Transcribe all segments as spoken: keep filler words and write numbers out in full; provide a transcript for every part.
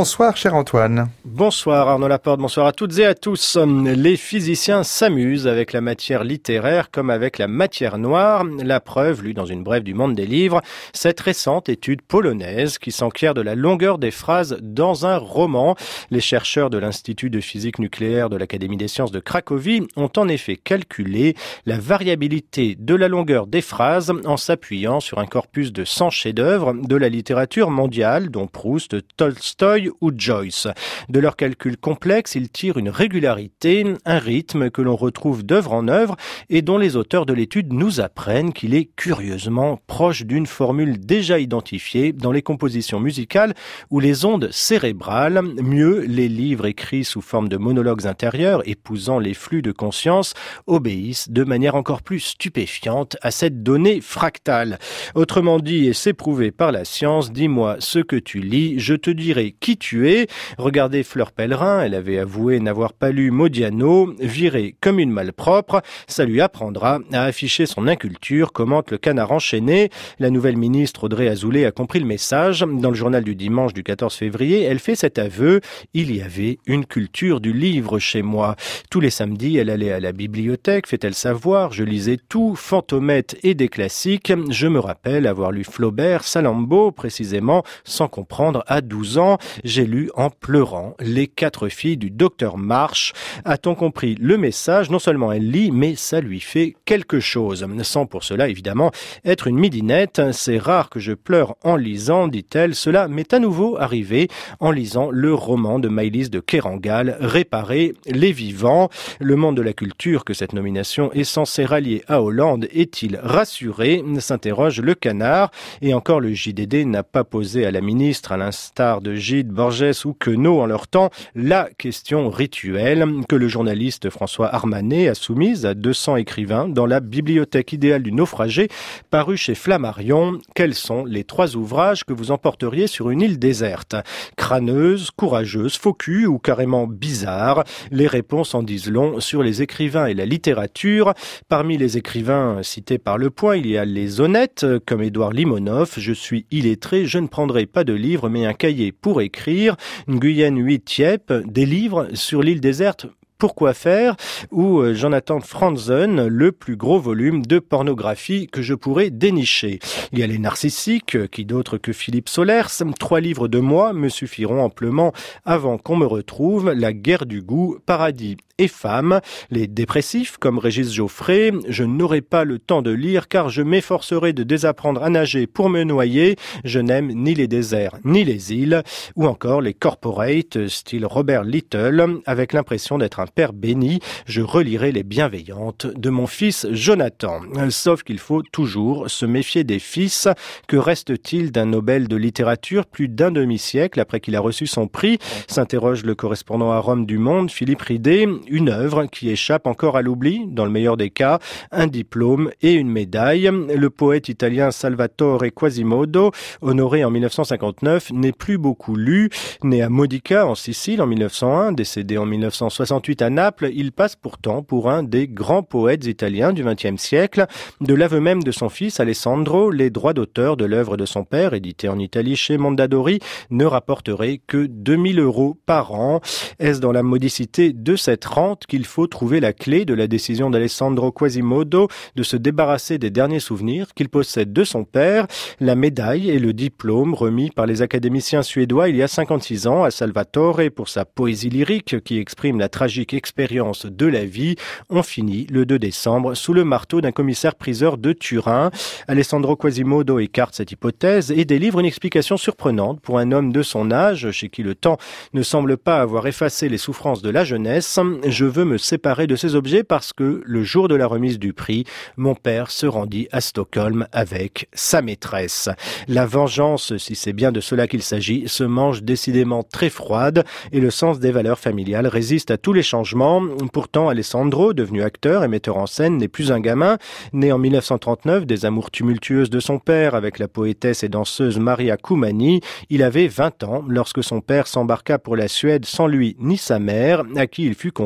Bonsoir cher Antoine. Bonsoir Arnaud Laporte, bonsoir à toutes et à tous. Les physiciens s'amusent avec la matière littéraire comme avec la matière noire. La preuve, lue dans une brève du Monde des livres, cette récente étude polonaise qui s'enquiert de la longueur des phrases dans un roman. Les chercheurs de l'Institut de physique nucléaire de l'Académie des sciences de Cracovie ont en effet calculé la variabilité de la longueur des phrases en s'appuyant sur un corpus de cent chefs-d'œuvre de la littérature mondiale, dont Proust, Tolstoï ou Joyce. De leurs calculs complexes, ils tirent une régularité, un rythme que l'on retrouve d'œuvre en œuvre et dont les auteurs de l'étude nous apprennent qu'il est curieusement proche d'une formule déjà identifiée dans les compositions musicales où les ondes cérébrales, mieux les livres écrits sous forme de monologues intérieurs épousant les flux de conscience, obéissent de manière encore plus stupéfiante à cette donnée fractale. Autrement dit, et c'est prouvé par la science, dis-moi ce que tu lis, je te dirai qui tu es. Regardez Fleur Pellerin, elle avait avoué n'avoir pas lu Modiano, virée comme une malpropre, ça lui apprendra à afficher son inculture, commente le Canard enchaîné. La nouvelle ministre Audrey Azoulay a compris le message. Dans le journal du dimanche du quatorze février, elle fait cet aveu: il y avait une culture du livre chez moi. Tous les samedis, elle allait à la bibliothèque, fait-elle savoir, je lisais tout, Fantomette et des classiques. Je me rappelle avoir lu Flaubert, Salammbô, précisément, sans comprendre à douze ans. J'ai lu en pleurant Les quatre filles du docteur March. A-t-on compris le message? Non seulement elle lit, mais ça lui fait quelque chose. Sans pour cela, évidemment, être une midinette. C'est rare que je pleure en lisant, dit-elle. Cela m'est à nouveau arrivé en lisant le roman de Maëlys de Kerangal, Réparer les vivants. Le monde de la culture que cette nomination est censée rallier à Hollande est-il rassuré? S'interroge le Canard. Et encore, le J D D n'a pas posé à la ministre, à l'instar de Gide, Borges ou Queneau en leur temps, la question rituelle que le journaliste François Armanet a soumise à deux cents écrivains dans la bibliothèque idéale du naufragé, paru chez Flammarion. Quels sont les trois ouvrages que vous emporteriez sur une île déserte? Crâneuse, courageuse, faux cul ou carrément bizarre? Les réponses en disent long sur les écrivains et la littérature. Parmi les écrivains cités par Le Point, il y a les honnêtes, comme Édouard Limonov. Je suis illettré, je ne prendrai pas de livre, mais un cahier pour écrire. Nguyen Huy Thiep, des livres sur l'île déserte. Pourquoi faire? Ou Jonathan Franzen, le plus gros volume de pornographie que je pourrais dénicher. Il y a les narcissiques, qui d'autres que Philippe Solers. Trois livres de moi me suffiront amplement avant qu'on me retrouve. La guerre du goût, Paradis et Femmes. Les dépressifs, comme Régis Geoffrey. Je n'aurai pas le temps de lire car je m'efforcerai de désapprendre à nager pour me noyer. Je n'aime ni les déserts ni les îles. Ou encore les corporates, style Robert Little, avec l'impression d'être un père béni. Je relirai les bienveillantes de mon fils Jonathan. Sauf qu'il faut toujours se méfier des fils. Que reste-t-il d'un Nobel de littérature plus d'un demi-siècle après qu'il a reçu son prix? S'interroge le correspondant à Rome du Monde, Philippe Ridé. Une œuvre qui échappe encore à l'oubli, dans le meilleur des cas, un diplôme et une médaille. Le poète italien Salvatore Quasimodo, honoré en mille neuf cent cinquante-neuf, n'est plus beaucoup lu. Né à Modica, en Sicile, en mille neuf cent un, décédé en mille neuf cent soixante-huit à Naples, il passe pourtant pour un des grands poètes italiens du vingtième siècle. De l'aveu même de son fils Alessandro, les droits d'auteur de l'œuvre de son père, édité en Italie chez Mondadori, ne rapporteraient que deux mille euros par an. Est-ce dans la modicité de cette rente qu'il faut trouver la clé de la décision d'Alessandro Quasimodo de se débarrasser des derniers souvenirs qu'il possède de son père? La médaille et le diplôme remis par les académiciens suédois il y a cinquante-six ans à Salvatore pour sa poésie lyrique qui exprime la tragique expérience de la vie ont fini le deux décembre sous le marteau d'un commissaire-priseur de Turin. Alessandro Quasimodo écarte cette hypothèse et délivre une explication surprenante pour un homme de son âge, chez qui le temps ne semble pas avoir effacé les souffrances de la jeunesse. Je veux me séparer de ces objets parce que, le jour de la remise du prix, mon père se rendit à Stockholm avec sa maîtresse. La vengeance, si c'est bien de cela qu'il s'agit, se mange décidément très froide et le sens des valeurs familiales résiste à tous les changements. Pourtant, Alessandro, devenu acteur et metteur en scène, n'est plus un gamin. Né en mille neuf cent trente-neuf des amours tumultueuses de son père avec la poétesse et danseuse Maria Kumani, il avait vingt ans lorsque son père s'embarqua pour la Suède sans lui ni sa mère, à qui il fut confié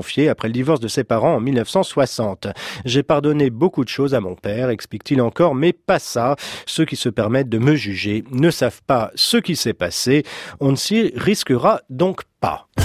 confié après le divorce de ses parents en mille neuf cent soixante. J'ai pardonné beaucoup de choses à mon père, explique-t-il encore, mais pas ça. Ceux qui se permettent de me juger ne savent pas ce qui s'est passé. On ne s'y risquera donc pas.